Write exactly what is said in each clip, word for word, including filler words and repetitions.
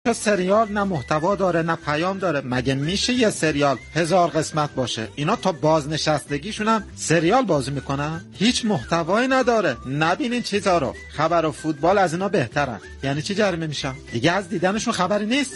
چه سریال نه محتوا داره نه پیام داره. مگه میشه یه سریال هزار قسمت باشه؟ اینا تا بازنشستگیشون هم سریال بازی میکنن، هیچ محتوایی نداره. نبینین چیزا رو. خبر و فوتبال از اینا بهترن. یعنی چی جریمه میشن؟ دیگه از دیدنشون خبری نیست.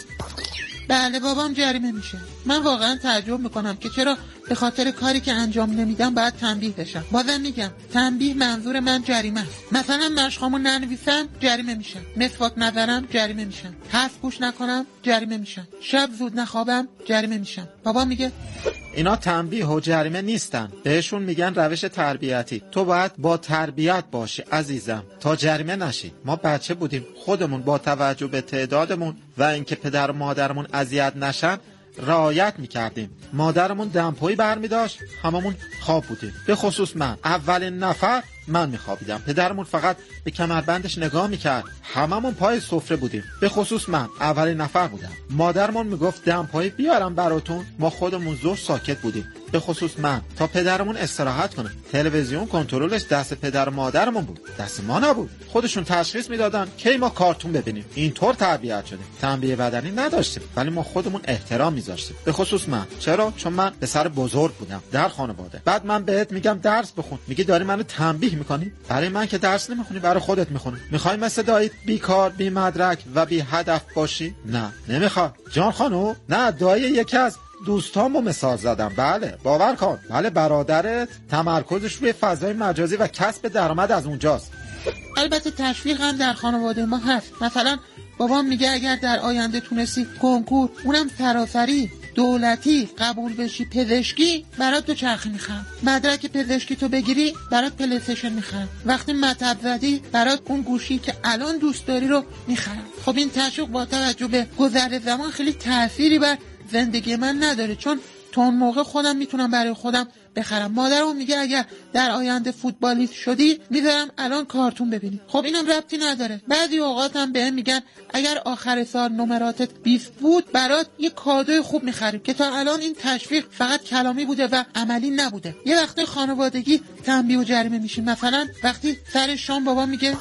بله بابام جریمه میشه. من واقعا تعجب میکنم که چرا به خاطر کاری که انجام نمیدم باید تنبیه بشم. بازم میگم تنبیه منظور من جریمه است. مثلا مشقامو ننویسم جریمه میشم، مسواک نزنم جریمه میشم، حرف گوش نکنم جریمه میشم، شب زود نخوابم جریمه میشم. بابا میگه اینا تنبیه و جریمه نیستن، بهشون میگن روش تربیتی. تو باید با تربیت باشی عزیزم تا جریمه نشی. ما بچه بودیم، خودمون با توجه به تعدادمون و اینکه پدر و مادرمون اذیت نشن رعایت میکردیم. مادرمون دمپایی برمی داشت، هممون خواب بودیم. به خصوص من، اولین نفر من میخوابیدم. پدرمون فقط به کمربندش نگاه میکرد. هممون پای سفره بودیم. به خصوص من اولین نفر بودم. مادرمون میگفت دمپایی بیارم براتون. ما خودمون زور ساکت بودیم، به خصوص من، تا پدرمون استراحت کنه. تلویزیون کنترلش دست پدر و مادرمون بود، دست ما نبود. خودشون تشخیص میدادن کی ما کارتون ببینیم. اینطور تربیت شدیم. تنبیه بدنی نداشتیم، ولی ما خودمون احترام میذاشتیم. به خصوص من. چرا؟ چون من پسر بزرگ بودم در خانواده. بعد من بهت میگم درس بخون، میگی داری منو تنبیه میکنی. برای من که درس نمیخونی، برای خودت میخونی. میخوای مثل داییت بیکار، بی مدرک و بی هدف باشی؟ نه نمیخوام جان خانو. نه، دایی یکی از دوستامو مثال زدم. بله باور کن. بله برادرت تمرکزش روی فضای مجازی و کسب درآمد از اونجاست. البته تشویق هم در خانواده ما هست. مثلا بابام میگه اگر در آینده تونستی کنکور، اونم سراسری دولتی قبول بشی پزشکی، برات دو چرخی میخرم. مدرک پزشکی تو بگیری، برات پلی استیشن میخرم. وقتی مطب زدی، برات اون گوشی که الان دوست داری رو میخرم. خب این تشویق با توجه به گذر زمان خیلی تأثیری بر زندگی من نداره، چون تا اون موقع خودم میتونم برای خودم بخرم. مادرم میگه اگر در آینده فوتبالیست شدی، میذارم الان کارتون ببینی. خب اینم ربطی نداره. بعضی اوقات هم بهم میگن اگر آخر سال نمراتت بیست بود، برات یه کادوی خوب میخریم، که تا الان این تشویق فقط کلامی بوده و عملی نبوده. یه وقت خانوادگی تنبیه و جریمه میشیم. مثلا وقتی سر شام بابا میگه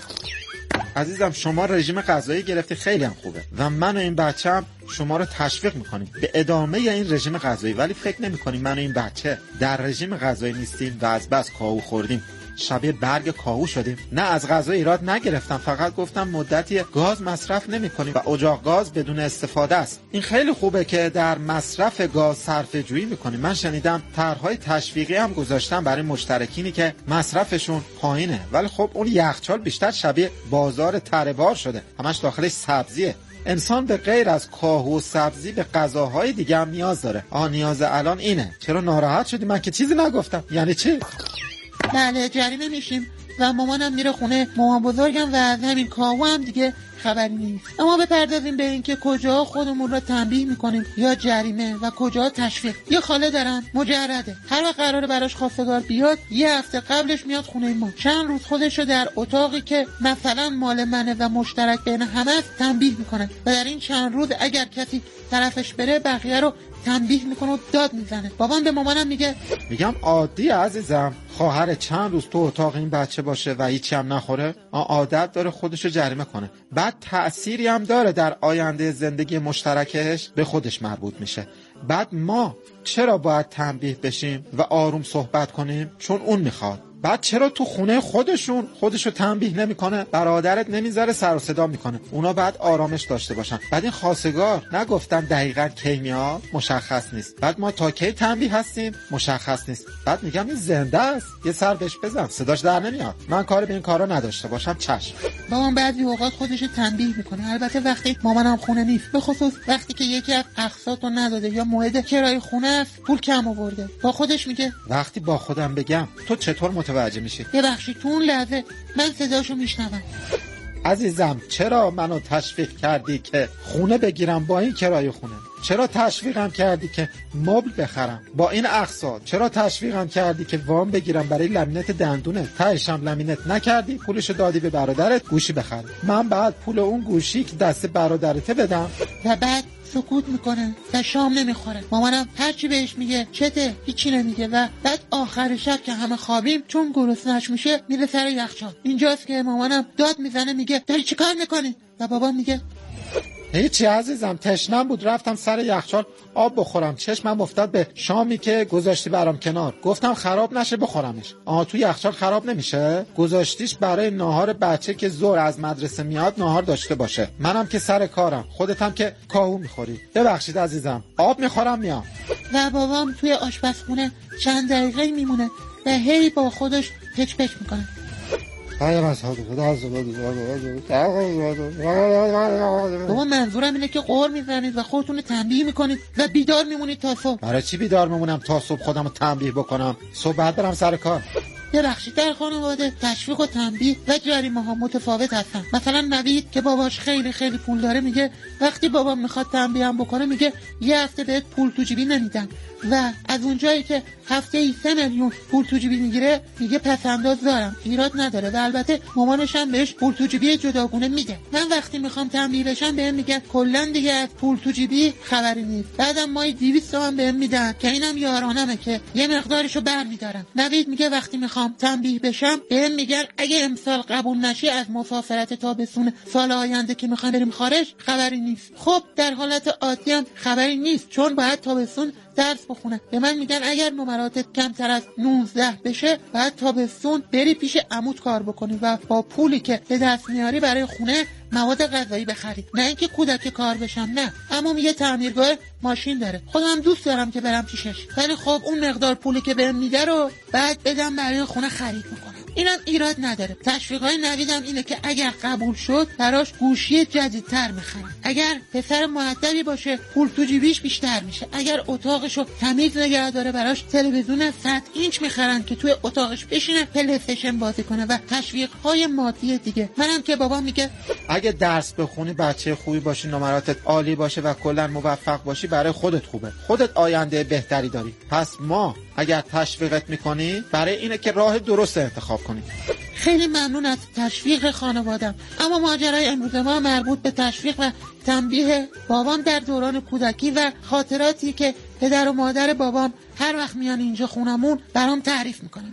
عزیزم شما رژیم غذایی گرفتی، خیلی هم خوبه و من و این بچه‌م شما رو تشویق میکنیم به ادامه این رژیم غذایی، ولی فکر نمیکنیم من و این بچه در رژیم غذایی نیستیم و از بس کاهو خوردیم شبیه برگ کاهو شدیم. نه، از غذا ایراد نگرفتم، فقط گفتم مدتی گاز مصرف نمی‌کنیم و اجاق گاز بدون استفاده است. این خیلی خوبه که در مصرف گاز صرفه جویی می‌کنیم. من شنیدم طرح‌های تشویقی هم گذاشتن برای مشترکینی که مصرفشون پایینه، ولی خب اون یخچال بیشتر شبیه بازار تره‌بار شده، همش داخلش سبزیه. انسان به غیر از کاهو و سبزی به غذاهای دیگه هم نیاز داره. آ نیاز الان اینه. چرا ناراحت شدی؟ من که چیزی نگفتم. یعنی چی؟ بله جریمه میشیم و مامانم میره خونه مامان بزرگم و از همین کاهو هم دیگه خبری نیست. اما بپردازیم به این که کجا خودمون رو تنبیه میکنیم یا جریمه و کجا تشویق. یه خاله دارم مجرده، هر وقت قراره براش خواستگار بیاد، یه هفته قبلش میاد خونه ما، چند روز خودشو در اتاقی که مثلا مال منه و مشترک بین همه است تنبیه میکنه و در این چند روز اگر کسی طرفش بره بقیه رو تنبیه میکنه و داد میزنه. بابام به مامانم میگه میگم عادی عزیزم، خواهر چند روز تو اتاق این بچه باشه و هیچی هم نخوره، عادت داره خودشو جریمه کنه. بعد تأثیری هم داره در آینده زندگی مشترکش، به خودش مربوط میشه. بعد ما چرا باید تنبیه بشیم و آروم صحبت کنیم؟ چون اون میخواد. بعد چرا تو خونه خودشون خودشو تنبیه نمیکنه؟ برادرت نمیذاره سر و صدا میکنه، اونا بعد آرامش داشته باشن. بعد این خواستگار نگفتن دقیقاً کی میاد، مشخص نیست. بعد ما تا کی تنبیه هستیم، مشخص نیست. بعد میگم این زنده است، یه سر بهش بزن، صداش در نمیاد. من کار به این کارا نداشته باشم چشم. بابام بعضی اوقات خودشو تنبیه میکنه، البته وقتی مامانم خونه نیست، به خصوص وقتی که یکی از اقساطو نداده یا موعد کرایه خونه است، پول کم آورده. با خودش میگه وقتی با خودم بگم تو چطور متوجه میشی؟ ببخشید تو اون لحظه من صداشو میشنوم. عزیزم چرا منو تشویق کردی که خونه بگیرم با این کرایه خونه؟ چرا تشویقم کردی که مبل بخرم با این اقساط؟ چرا تشویقم کردی که وام بگیرم برای لمینت دندونه؟ تهشم لمینت نکردی، پولشو دادی به برادرت گوشی بخره. من بعد پول اون گوشی که دست برادرته بدم؟ و بعد سکوت میکنه و شام نمیخوره. مامانم هرچی بهش میگه چته، هیچی نمیگه و بعد آخر شب که همه خوابیم چون گرسنه‌اش میشه میره سر یخچال. اینجاست که مامانم داد میزنه میگه داری چیکار میکنی؟ و بابا میگه هیچی عزیزم، تشنم بود رفتم سر یخچال آب بخورم، چشمم افتاد به شامی که گذاشتی برام کنار، گفتم خراب نشه بخورمش. آها تو یخچال خراب نمیشه؟ گذاشتیش برای ناهار بچه که ظهر از مدرسه میاد ناهار داشته باشه. منم که سر کارم، خودت هم که کاهو میخوری. ببخشید عزیزم، آب میخورم میام. و بابام توی آشپزخونه چند دقیقه میمونه و هی با خودش پچ پچ میکنه. بابا منظورم اینه که قور میزنید و خودتون تنبیه میکنید و بیدار میمونید تا صبح. برای چی بیدار میمونم تا صبح خودمو تنبیه بکنم؟ صبح بعد برم سر کار. ببخشید در خانواده تشویق و تنبیه و جریمه ها متفاوت هستن. مثلا نوید که باباش خیلی خیلی پول داره میگه وقتی بابام میخواد تنبیه هم بکنه میگه یه هفته بهت پول تو جیبی نمیدم، و از اونجایی که هفته ای سه میلیون پول تو جیبی میگیره میگه پس انداز دارم، ایراد نداره. و البته مامانش هم بهش پول تو جیبی جداگونه میده. من وقتی میخوام تنبیه بشم بهم میگن کلا دیگه از پول تو جیبی خبری نیست. بعدم مای دویست تومن بهم میدن که اینم یارانمه که یه مقدارشو برمیدارم. نوید میگه وقتی میخوام تنبیه بشم بهم میگن اگه امسال قبول نشی از مسافرت تابستون سال آینده که میخوام بریم خارج خبری نیست. خب در حالت عادی هم خبری نیست چون باید تابستون درس بخونه. به من میگن اگر نمراتت کمتر از نوزده بشه بعد تابستون بری پیش عموت کار بکنی و با پولی که به دست میاری برای خونه مواد غذایی بخری، نه اینکه کودک کار بشم. نه، اما میگه تعمیرگاه ماشین داره، خودم دوست دارم که برم پیشش، ولی خب اون مقدار پولی که بهم میده رو بعد بدم برای خونه خرید میکنم. اینم ایراد نداره. تشویقای نویدم اینه که اگر قبول شد براش گوشی جدیدتر میخرن، اگر پسر مؤدبی باشه پول تو جیبیش بیشتر میشه، اگر اتاقشو تمیز نگه داره براش تلویزیون صد اینچ میخرن که توی اتاقش بشینه پلی استیشن بازی کنه و تشویقهای مادی دیگه. منم که بابا میگه اگه درس بخونی بچه خوبی باشی نمراتت عالی باشه و کلا موفق باشی برای خودت خوبه، خودت آینده بهتری داری. پس ما اگر تشویقت میکنی برای اینه که راه درست انتخاب کنی. خیلی ممنون از تشویق خانوادم، اما ماجرای امروز ما مربوط به تشویق و تنبیه بابام در دوران کودکی و خاطراتی که پدر و مادر بابام هر وقت میان اینجا خونمون برام تعریف میکنن.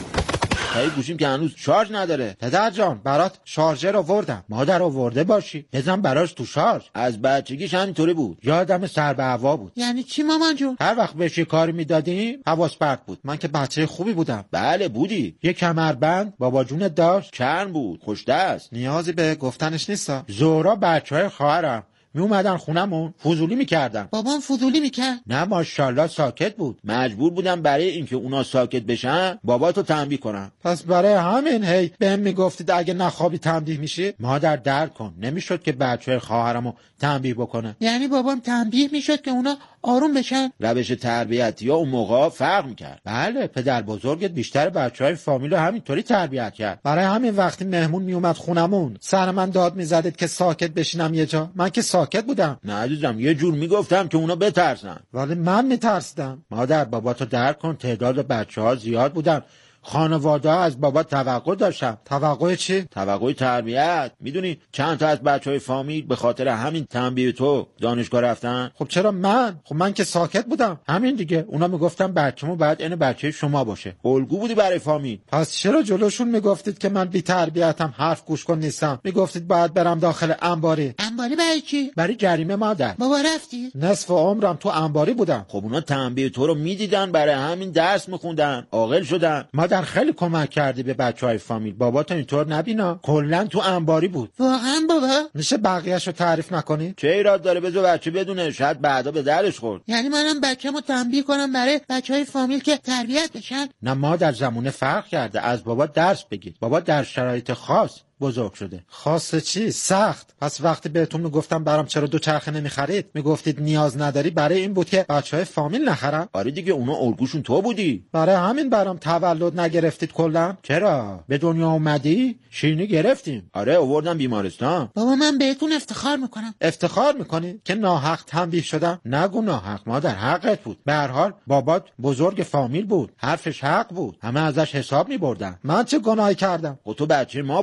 تایی گوشیم که هنوز شارژ نداره. پدر جان برات شارژر آوردم، مادر آورده باشی بزن براش تو شارژ. از بچگیش همینطوری بود، یادم سر به هوا بود. یعنی چی مامان جون؟ هر وقت بهش کاری میدادیم حواس پرت بود. من که بچه خوبی بودم. بله بودی. یه کمربند بابا جونت داشت، چرم بود، خوش دست. نیازی به گفتنش نیستا. زورا بچهای خواهرم می اومدن خونمون فضولی میکردن. بابام فضولی میکرد؟ نه ماشاءالله ساکت بود. مجبور بودم برای اینکه اونا ساکت بشن باباتو تنبیه کنم. پس برای همین هی بهم میگفتید اگه نخوابی تنبیه میشی. مادر درد کن، نمیشد که بچه خواهرمو تنبیه بکنه. یعنی بابام تنبیه میشد که اونا آروم بشن؟ روش تربیتی ها اون موقع فرق میکرد. بله پدر بزرگت بیشتر بچهای فامیل رو همینطوری تربیت کرد. برای همین وقتی مهمون میومد خونمون سر من داد میزدید که ساکت بشینم یه جا. من که ساکت بودم. نه عزیزم یه جور میگفتم که اونا بترسن. ولی من میترسیدم. مادر باباتو درک کن، تعداد بچه‌ها زیاد بودن، خانواده ها از بابا توقع داشتن. توقع چی؟ توقع تربیت. میدونی چند تا از بچهای فامیل به خاطر همین تنبیه تو دانشگاه رفتن؟ خب چرا من؟ خب من که ساکت بودم. همین دیگه. اونا میگفتن بچه‌مو باید این بچه شما باشه. الگو بودی برای فامیل. پس چرا جلوشون میگفتید که من بی تربیتم، حرف گوش کن نیستم؟ میگفتید باید برم داخل انباری. انباری برای چی؟ برای جریمه مادر. بابا رفتی؟ نصف عمرم تو انباری بودم. خب اونا تنبیه تو رو میدیدن، برای همین درس میخوندن، عاقل شدن. مادر خیلی کمک کردی به بچهای فامیل. بابا تو اینطور نبینا، کلا تو انباری بود. واقعا بابا؟ میشه بقیه‌شو تعریف نکنی؟ چه ایراد داره؟ بذار بچه بدونه، شاید بعدا به دردش خورد. یعنی منم بچه‌مو تنبیه کنم برای بچهای فامیل که تربیت بشن؟ نه مادر زمونه فرق کرده. از بابا درس بگیر. بابا در شرایط خاص بزرگ شده. خاصه چی؟ سخت. پس وقتی بهتون میگفتم برام چرا دو چرخه نمیخرید میگفتید نیاز نداری، برای این بود که بچهای فامیل نخرن. آره دیگه اونا الگوشون تو بودی. برای همین برام تولد نگرفتید کلا. چرا؟ به دنیا اومدی شیرینی گرفتیم. آره آوردم بیمارستان. بابا من بهتون افتخار میکنم. افتخار میکنی که ناحق تنبیه شدم؟ نگو ناحق مادر، حقت بود. به هر حال بابات بزرگ فامیل بود، حرفش حق بود، همه ازش حساب میبردن. من چه گناهی کردم؟ خب تو بچه ما بودی.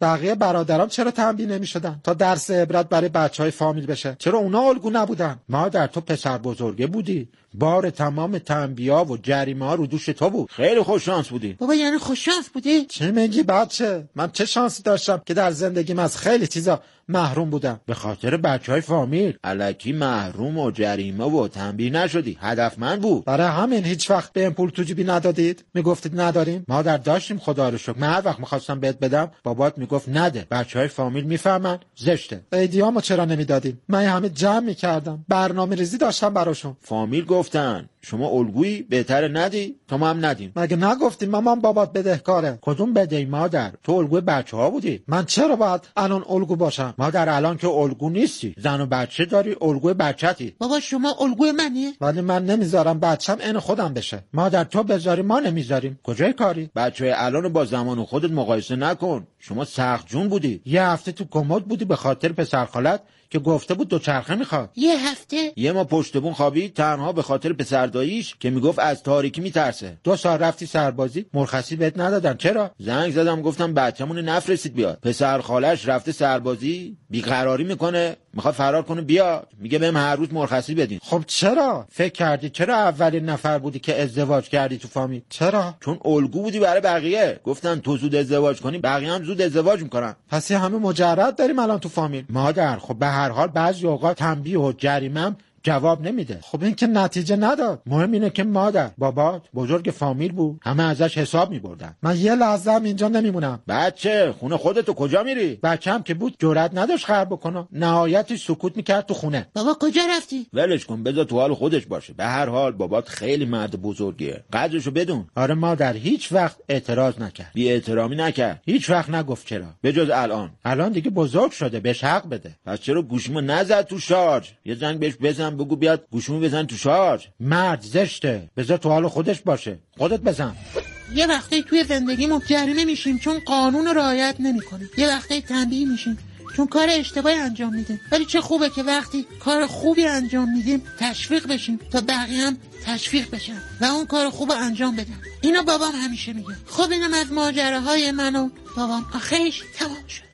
بقیه برادرام چرا تنبیه نمی‌شدن تا درس عبرت برای بچهای فامیل بشه؟ چرا اونا الگو نبودن؟ مادر تو پسر بزرگه بودی، بار تمام تنبیه‌ها و جریمه‌ها رو دوش تو بود. خیلی خوش شانس بودی. بابا یعنی خوش شانس بودی؟ چه میگی بچه؟ من چه شانسی داشتم که در زندگیم از خیلی چیزا محروم بودم به خاطر بچهای فامیل. الکی محروم و جریمه و تنبیه نشدی، هدفمند بود. برای همین هیچ وقت به این پول تو جیبی ندادید؟ میگفتید نداریم؟ مادر داشتیم خدا رو شکر. من هر وقت میخواستم بهت بدم بابات میگفت نده، بچهای فامیل میفهمن زشته. ایدیامو چرا نمیدادیم؟ من همه جمع میکردم، برنامه‌ریزی داشتم براشون. فامیل گفتن شما الگویی بهتره ندی تا ما هم ندیم. مگه نگفتیم مامان بابات بدهکاره؟ کدوم بدهی مادر؟ تو الگوی بچه‌ها بودی. من چرا باید الان الگو باشم؟ مادر الان که الگو نیستی، زن و بچه داری، الگوی بچتی. بابا شما الگوی منی؟ ولی من نمیذارم بچم عین خودم بشه. مادر تو بذاری ما نمیذاریم. کجای کاری؟ بچه‌های الان با زمان خودت مقایسه نکن. شما سخت جون بودی. یه هفته تو کمد بودی به خاطر پسر خالت که گفته بود دوچرخه میخواد. یه هفته؟ یه ما پشت بون خوابید تنها به خاطر پسر داییش که میگفت از تاریکی میترسه. دو سال رفتی سربازی، مرخصی بهت ندادن. چرا؟ زنگ زدم گفتم بچه‌مون نفرستید بیاد. پسر خالش رفته سربازی، بیقراری میکنه، میخواد فرار کنه بیاد، میگه بهم هر روز مرخصی بدین. خب چرا؟ فکر کردی چرا اولین نفر بودی که ازدواج کردی تو فامیل؟ چرا؟ چون الگو بودی برای بقیه. گفتن تو زود ازدواج کنی بقیه هم زود ازدواج میکنن. پس همه مجرد داریم الان تو فامیل. مادر خب به هر حال بعضی اوقات تنبیه و جریمه جواب نمیده. خب این که نتیجه نداد. مهم اینه که مادر بابات بزرگ فامیل بود، همه ازش حساب میبردن. من یه لحظه هم اینجا نمیمونم. بچه خونه خودتو کجا میری؟ بچه‌م که بود جرئت نداشت خر بکنه، نهایتش سکوت میکرد تو خونه. بابا کجا رفتی؟ ولش کن بذار تو حال خودش باشه. به هر حال بابات خیلی مرد بزرگیه، قدرشو بدون. آره مادر هیچ وقت اعتراض نکرد، بی احترامی نکرد، هیچ وقت نگفت چرا. به جز الان. الان دیگه بزرگ شده، بهش حق بده. پس چرا گوشیمو نزد تو شارژ؟ یه زنگ بهش بزن بگو بیاد گوشیمو بزن تو شارژ. مرد زشته، بذار تو حال خودش باشه. خودت بزن. یه وقتی توی زندگیمون جریمه میشیم چون قانون رو رعایت نمی‌کنیم. یه وقتی تنبیه میشیم چون کار اشتباهی انجام میدیم. ولی چه خوبه که وقتی کار خوبی انجام میدیم تشویق بشیم تا بقیه هم تشویق بشن و اون کار خوب انجام بدن. اینو بابام همیشه میگه. خب اینم از ماجراهای من و بابام. آخرش تمام شد.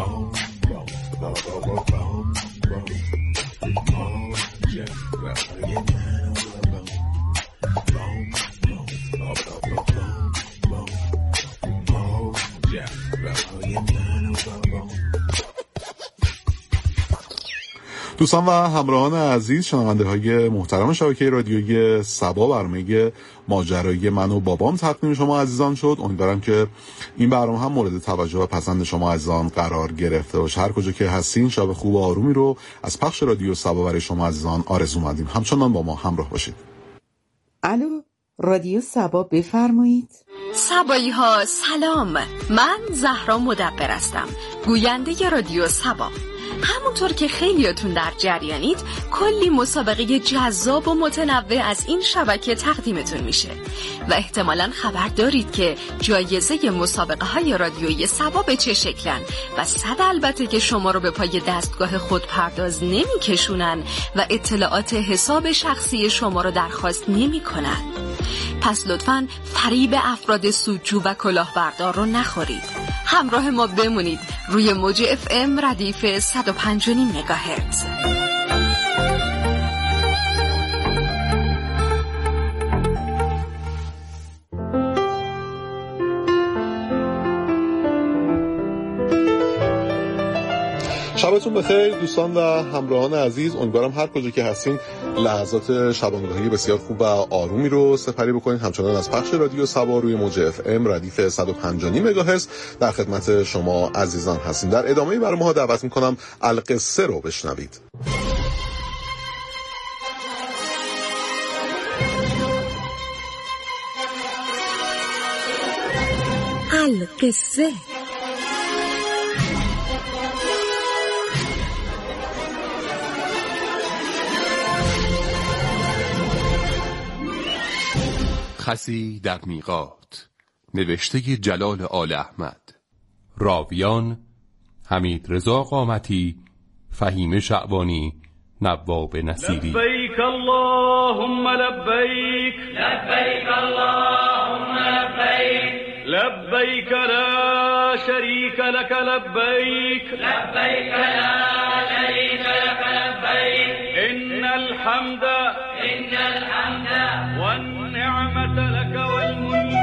دوستان و همراهان عزیز، شنونده های محترم شبکه رادیویی سبا، برنامه ماجرای من و بابام تقدیم شما عزیزان شد. امیدوارم که این برنامه هم مورد توجه و پسند شما عزیزان قرار گرفته باشه. هر کجا که هستین شب خوب و آرومی رو از پخش رادیو سبا برای شما عزیزان آرزو مندیم. همچنان با ما همراه باشید. الو، رادیو سبا بفرمایید. سبایی ها سلام، من زهرا مدبر هستم، گوینده رادیو سبا. همونطور که خیلیاتون در جریانید، کلی مسابقه جذاب و متنوع از این شبکه تقدیمتون میشه و احتمالاً خبر دارید که جایزه مسابقه های رادیویی سبا به چه شکلن و صد البته که شما رو به پای دستگاه خودپرداز نمیکشونن و اطلاعات حساب شخصی شما رو درخواست نمیکنن. پس لطفاً فریب افراد سودجو و کلاهبردار رو نخورید. همراه ما بمونید روی موج اف ام ردیف صد و پنج و نیم مگاهرتز. شبتون بخیر دوستان و همراهان عزیز. امیدوارم هر کجا که هستین لحظات شبانگاهی بسیار خوب و آرومی رو سپری بکنید. همچنان از پخش رادیو سبا روی موج اف ام ردیف صد و پنج و نیم مگاهرتز در خدمت شما عزیزان هستیم. در ادامه برنامه دعوت میکنم القصه رو بشنوید. القصه. خسی در میقات، نوشته جلال آل احمد. راویان حمید رضا قامتی، فهیم شعبانی، نواب نصیری. لبیک اللهم لبیک، لبیک اللهم لبیک، لبیک لا شریک لک لبیک لبیک لا شریک لک لبیک ان الحمد ان الحمد والنعمة لك والملك.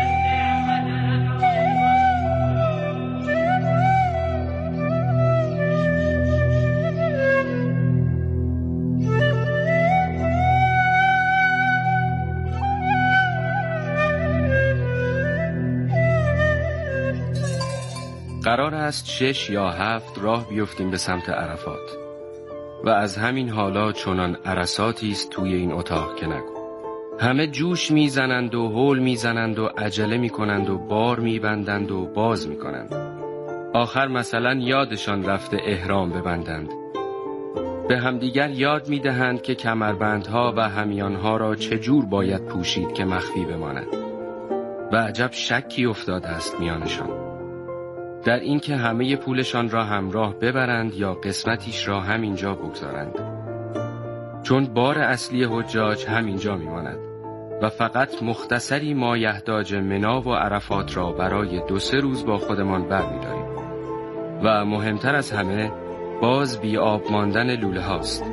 قرار است شش یا هفت راه بیفتیم به سمت عرفات و از همین حالا چنان عرصاتی است توی این اتاق که نگو. همه جوش میزنند و هول میزنند و عجله میکنند و بار میبندند و باز میکنند. آخر مثلا یادشان رفته احرام ببندند. به همدیگر یاد میدهند که کمربندها و همیانها را چجور باید پوشید که مخفی بماند. و عجب شکی افتاده است میانشان در این که همه پولشان را همراه ببرند یا قسمتیش را همینجا بگذارند، چون بار اصلی حجاج همینجا میماند و فقط مختصری مایحتاج منا و عرفات را برای دو سه روز با خودمان برمی‌داریم. و مهمتر از همه باز بی آب ماندن لوله هاست،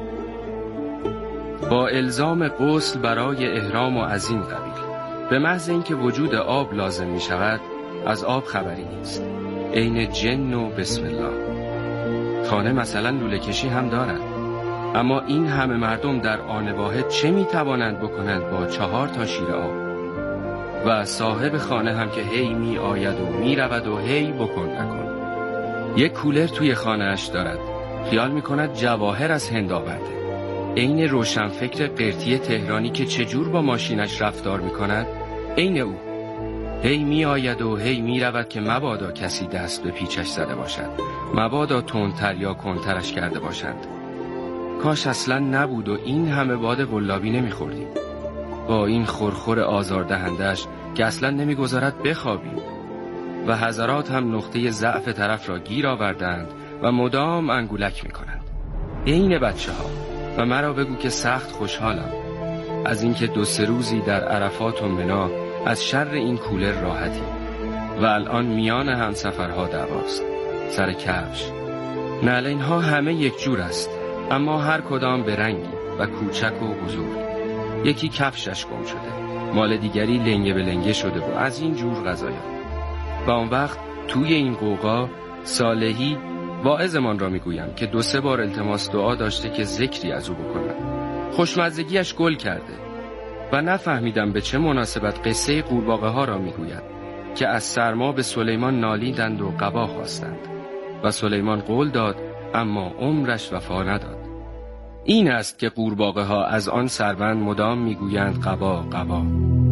با الزام غسل برای احرام و از این قبیل. به محض اینکه وجود آب لازم می شود از آب خبری نیست، عین جن و بسم الله. خانه مثلا لوله کشی هم دارد، اما این همه مردم در آن واحد چه می توانند بکنند با چهار تا شیر آب؟ و صاحب خانه هم که هی می آید و می رود و هی بکن نکن. یک کولر توی خانه اش دارد، خیال می کند جواهر از هند آورده. عین روشنفکر قرتی تهرانی که چجور با ماشینش رفتار می کند، عین او. هی می آید و هی می رود که مبادا کسی دست به پیچش زده باشد، مبادا تندتر یا کنترش کرده باشند. کاش اصلا نبود و این همه باد قلابی نمی خوردیم با این خورخور آزاردهندش که اصلا نمی گذارد بخوابیم. و حضرات هم نقطه ضعف طرف را گیر آوردند و مدام انگولک می کنند، عین بچه ها. و مرا بگو که سخت خوشحالم از اینکه دو سه روزی در عرفات و منا از شر این کولر راحتی. و الان میان همسفرها دعواست سر کفش. نعلین ها همه یک جور است، اما هر کدام به رنگی و کوچک و بزرگ. یکی کفشش گم شده، مال دیگری لنگه به لنگه شده و از این جور قضایا. و اون وقت توی این قوقا صالحی واعظمان را میگویم که دو سه بار التماس دعا داشته که ذکری از او بکنم. خوشمزگیش گل کرده و نفهمیدم به چه مناسبت قصه قورباغه ها را میگوید که از سرما به سلیمان نالیدند و قبا خواستند و سلیمان قول داد اما عمرش وفا نداد. این است که قورباغه ها از آن سربند مدام میگویند قبا قبا.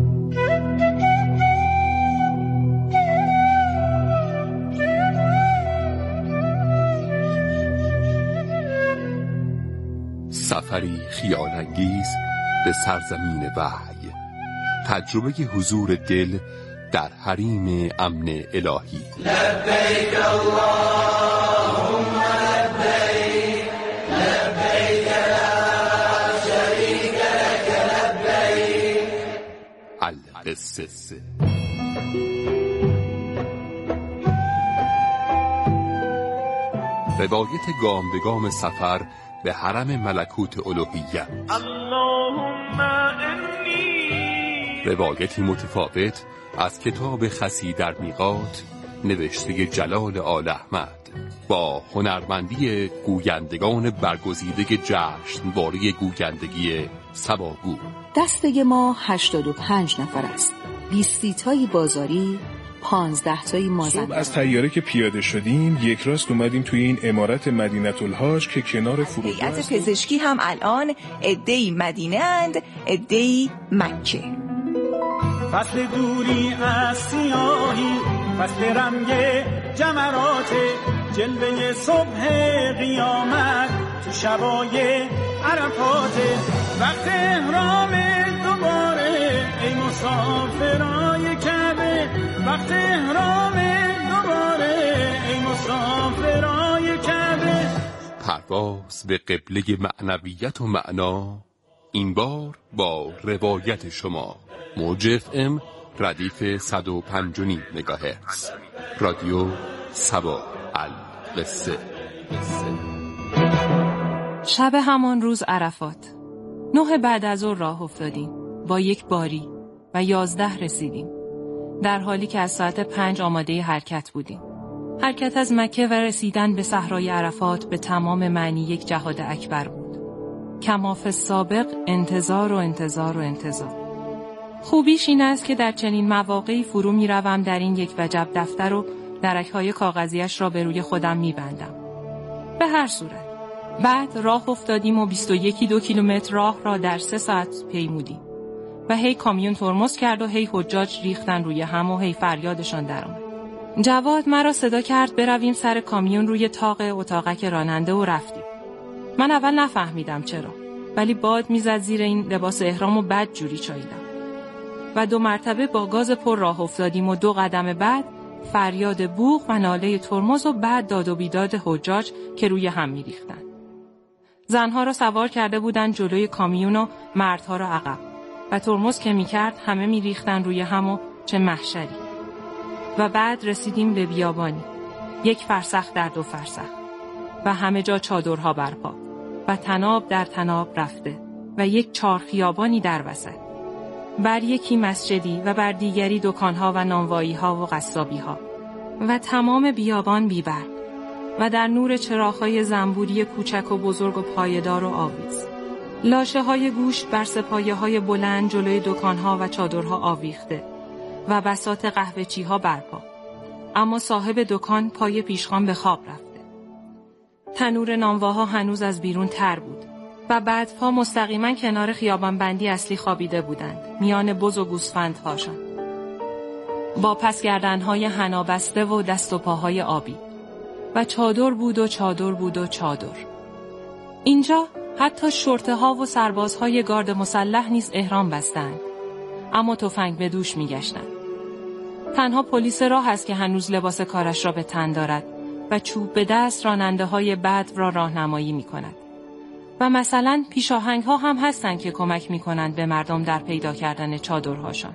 سفری خیال‌انگیز به سرزمین وحی، تجربه حضور دل در حریم امن الهی. لبیک اللهم لبیک لبیک لا شریک لک لبیک. القصه. روایت گام به گام سفر به حرم ملکوت الوهیه. اللهم انی. روایتی متفاوت از کتاب خسی در میقات نوشته جلال آل احمد با هنرمندی گویندگان برگزیده جشنواره گویندگی سباگو. دسته ما هشتاد و پنج نفر است. بیست تایی بازاری، پانزده تایی مازندران. صبح از طیاره که پیاده شدیم یک راست اومدیم توی این عمارت مدینه الحاج که کنار فرودگاه هیئت پزشکی هم الان عده‌ای مدینه اند، عده‌ای مکه. فصل دوری از سیاهی، فصل رنگ جمرات، جلوه صبح قیامت تو شبای عرفات. وقت احرام دوباره ای مسافرای کعبه، وقت احرام دوباره ای مسافرای کعبه. پرواز به قبله معنویت و معنا، این بار با روایت شما موج اف ام ردیف صد و پنج و نیم مگاهرتز. رادیو سبا القصه. شب همان روز عرفات، نه بعد از ظهر راه افتادیم با یک باری و یازده رسیدیم، در حالی که از ساعت پنج آماده حرکت بودیم. حرکت از مکه و رسیدن به صحرای عرفات به تمام معنی یک جهاد اکبر بود. کماف سابق انتظار و انتظار و انتظار. خوبیش این است که در چنین مواقعی فرو می روم در این یک وجب دفتر و درک‌های کاغذیش را به روی خودم می بندم. به هر صورت بعد راه افتادیم و بیست و یک دو کیلومتر راه را در سه ساعت پیمودیم و هی کامیون ترمز کرد و هی حجاج ریختن روی هم و هی فریادشان درآمد. جواد مرا صدا کرد برویم سر کامیون روی طاق اتاقک راننده و رفتیم. من اول نفهمیدم چرا، ولی باد میزد زیر این لباس احرام و بد جوری چاییدم و دو مرتبه با گاز پر راه افتادیم و دو قدم بعد فریاد بوق و ناله ترمز و بعد داد و بیداد حجاج که روی هم میریختن. زنها را سوار کرده بودن جلوی کامیون و مردها را عقب و ترمز که میکرد همه میریختن روی هم و چه محشری. و بعد رسیدیم به بیابانی، یک فرسخ در دو فرسخ و همه جا چادرها برپا و تناب در تناب رفته و یک چار خیابانی در وسط، بر یکی مسجدی و بر دیگری دکانها و نانواییها و قصابیها و تمام بیابان بیبرق و در نور چراغ‌های زنبوری کوچک و بزرگ و پایدار و آویز. لاشه های گوشت بر سپایه های بلند جلوی دکانها و چادرها آویخته و بساط قهوه‌چی‌ها برپا، اما صاحب دکان پای پیشخوان به خواب رفته. تنور نانواها هنوز از بیرون تر بود و بعدها مستقیما کنار خیابان بندی اصلی خوابیده بودند، میان بز و گوسفندهاشان، با پس گردنهای حنا بسته و دست و پاهای آبی و چادر بود و چادر بود و چادر. اینجا حتی شرطه ها و سربازهای گارد مسلح نیز احرام بستند، اما تفنگ به دوش می گشتند. تنها پلیس راه است که هنوز لباس کارش را به تن دارد و چوب به دست راننده های بد را راهنمایی می کند. و مثلا پیشاهنگ ها هم هستند که کمک می کنند به مردم در پیدا کردن چادرهاشان.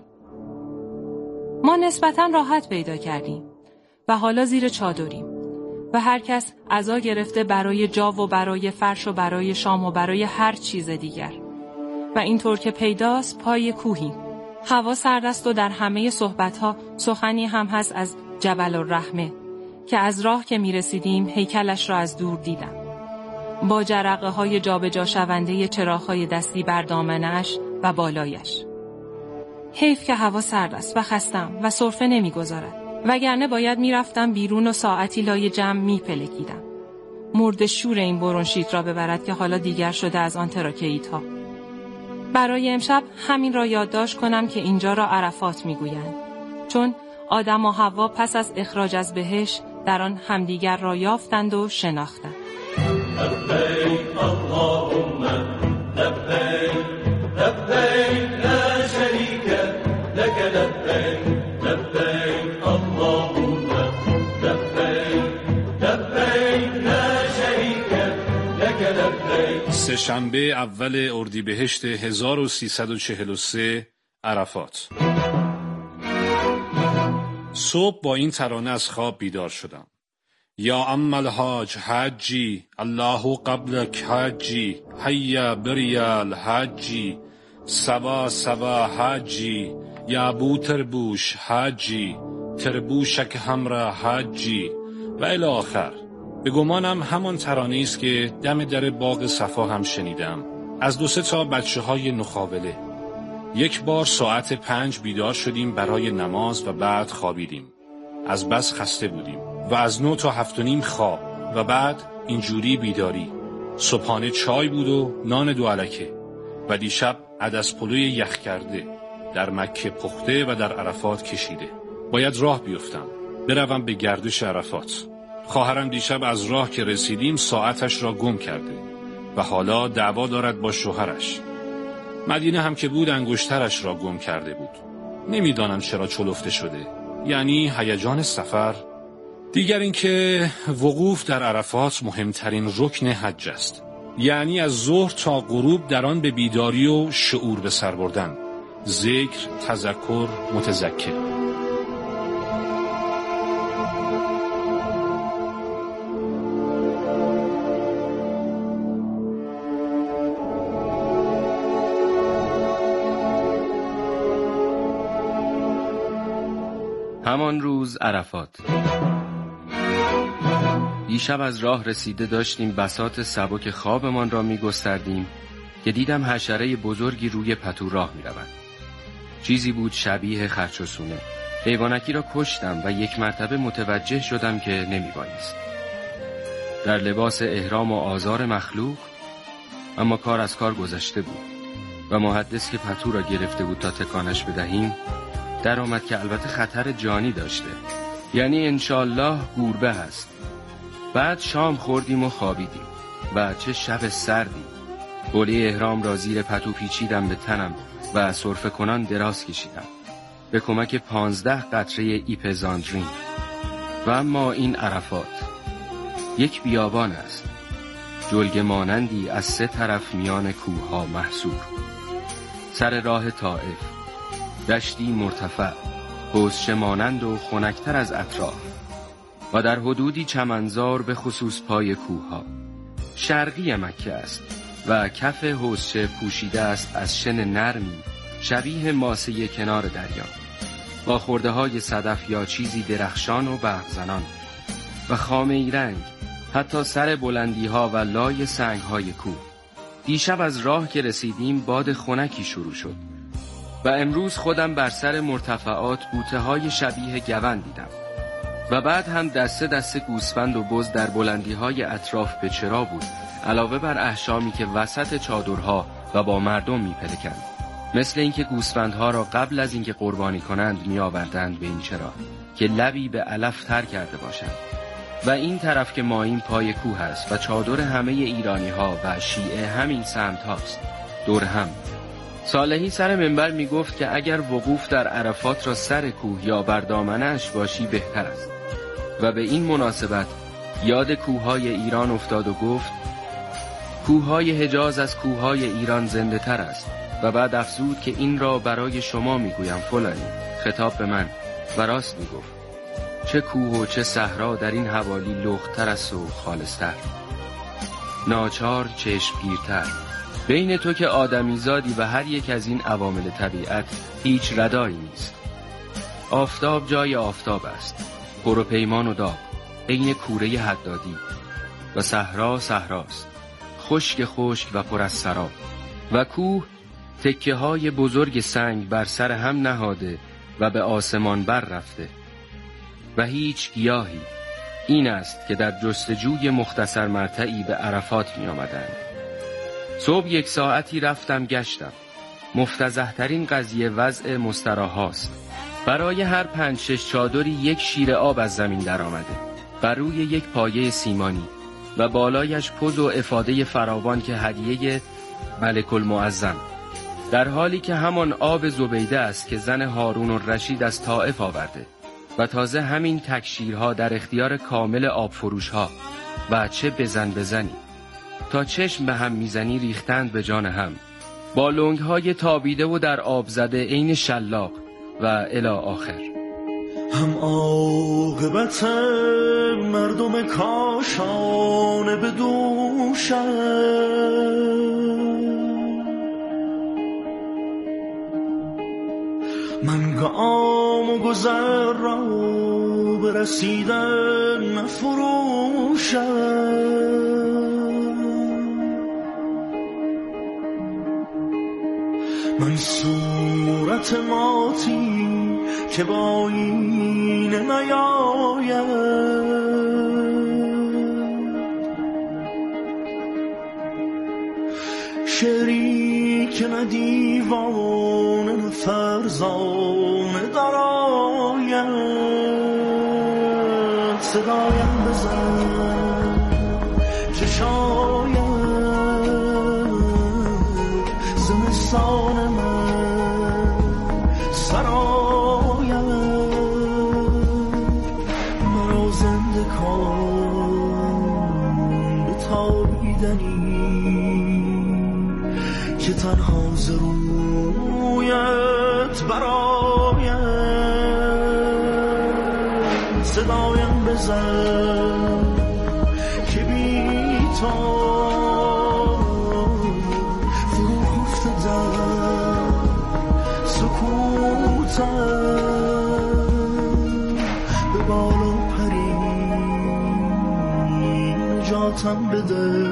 ما نسبتاً راحت پیدا کردیم و حالا زیر چادریم و هر کس عزا گرفته برای جا و برای فرش و برای شام و برای هر چیز دیگر. و اینطور که پیداست پای کوهیم. هوا سرد است و در همه صحبت‌ها سخنی هم هست از جبل الرحمه که از راه که می‌رسیدیم هیکلش را از دور دیدم، با جرقه های جابجا شونده چراغ‌های دستی بر دامنش و بالایش. حیف که هوا سرد است و خستم و سرفه نمی‌گذارد، وگرنه باید می‌رفتم بیرون و ساعتی لای جمع می‌پلکیدم. مرد شور این برونشیت را ببرد که حالا دیگر شده از آن تراکئیت‌ها. برای امشب همین را یادداشت کنم که اینجا را عرفات می‌گویند، چون آدم و حوا پس از اخراج از بهشت در آن همدیگر را یافتند و شناختند. لبیک اللهم لبیک لبیک لا شریک لک لبیک لبیک اللهم لبیک لبیک لا شریک لک لبیک. سه شنبه اول اردیبهشت هزار و سیصد و چهل و سه، عرفات. صبح با این ترانه از خواب بیدار شدم. یا ام الحاج حجی الله قبلک حجی حیا بریال حجی سبا سبا حجی یا ابو تربوش حجی تربوشک همرا حجی و الی آخر. به گمانم همان ترانه است که دم در باغ صفا هم شنیدم از دو سه تا بچه های نخاوله. یک بار ساعت پنج بیدار شدیم برای نماز و بعد خوابیدیم. از بس خسته بودیم و از نه تا هفت و نیم خواب و بعد اینجوری بیداری. صبحانه چای بود و نان دو الکه و دیشب عدس پلوی یخ کرده در مکه پخته و در عرفات کشیده. باید راه بیفتم بروم به گردش عرفات. خواهرم دیشب از راه که رسیدیم ساعتش را گم کرده و حالا دعوا دارد با شوهرش. مدینه هم که بود انگشترش را گم کرده بود. نمیدانم چرا چلفته شده، یعنی هیجان سفر. دیگر اینکه وقوف در عرفات مهمترین رکن حج است، یعنی از ظهر تا غروب در آن به بیداری و شعور به سر بردن ذکر، تذکر، متذکر. همان روز عرفات. دیشب از راه رسیده داشتیم بساط سبک خوابمان را می گستردیم که دیدم حشره بزرگی روی پتو راه می روند. چیزی بود شبیه خرچوسونه. حیوانکی را کشتم و یک مرتبه متوجه شدم که نمی بایست. در لباس احرام و آزار مخلوق، اما کار از کار گذشته بود و محدث که پتو را گرفته بود تا تکانش بدهیم در آمد که البته خطر جانی داشته، یعنی انشالله گربه هست. بعد شام خوردیم و خوابیدیم و چه شب سردی. حوله احرام را زیر پتو پیچیدم به تنم و سرفه کنان دراز کشیدم به کمک پانزده قطره ایپزاندرین. و اما این عرفات یک بیابان است، جلگه مانندی از سه طرف میان کوهها محصور. سر راه طائف، دشتی مرتفع، حوضچه مانند و خنکتر از اطراف و در حدودی چمنزار به خصوص پای کوهها. شرقی مکه است و کف حوضچه پوشیده است از شن نرمی شبیه ماسه کنار دریا با خرده های صدف یا چیزی درخشان و برق‌زنان و خامه‌ای رنگ، حتی سر بلندی ها و لای سنگ های کوه. دیشب از راه که رسیدیم باد خنکی شروع شد و امروز خودم بر سر مرتفعات بوته های شبیه گوند دیدم و بعد هم دسته دسته گوسفند و بز در بلندی های اطراف به چرا بود، علاوه بر احشامی که وسط چادرها و با مردم می پلکند، مثل اینکه گوسفندها را قبل از اینکه قربانی کنند می آوردند به این چرا که لبی به علف تر کرده باشند. و این طرف که ماییم پای کوه است و چادر همه ایرانی ها و شیعه همین سمت هاست دور هم. صالحی سر منبر می گفت که اگر وقوف در عرفات را سر کوه یا بر دامنش باشی بهتر است و به این مناسبت یاد کوههای ایران افتاد و گفت کوههای حجاز از کوههای ایران زنده تر است و بعد افزود که این را برای شما می گویم فلانی، خطاب به من، و راست می گفت. چه کوه و چه صحرا در این حوالی لختر است و خالصتر، ناچار چشمگیرتر. بین تو که آدمی زادی و هر یک از این عوامل طبیعت هیچ ردایی نیست. آفتاب جای آفتاب است، پر و پیمان و داغ، عین کوره حدادی، و صحرا صحراست، خشک خشک و پر از سراب، و کوه تکه های بزرگ سنگ بر سر هم نهاده و به آسمان بر رفته و هیچ گیاهی. این است که در جستجوی مختصر مرتعی به عرفات می آمدند. صبح یک ساعتی رفتم گشتم. مفتضح ترین قضیه وضع مستراحاست. برای هر پنج شش چادری یک شیر آب از زمین در آمده بر روی یک پایه سیمانی و بالایش پز و افاده فراوان که هدیه ملک المعظم، در حالی که همان آب زبیده است که زن هارون الرشید از طائف آورده و تازه همین تکشیرها در اختیار کامل آب فروش ها. و چه بزن بزنی تا چشم به هم میزنی ریختند به جان هم، با لنگ های تابیده و در آب زده عین شلاق و الی آخر. هم عاقبت مردم کاشانه به دوشم، من گام و گذر را برسیدن نفروشم. من صورت ماتی که با این نیاید، شعری که نه دیوان نه فرزانه دراید، صدایم بزن که شاید زمستان من سراید، مرا زنده کن به تابیدنی که تنها ز رویت برایم صدایم بزن که بی تو فرو خفته در سکوتم به بالا پری نجاتم بده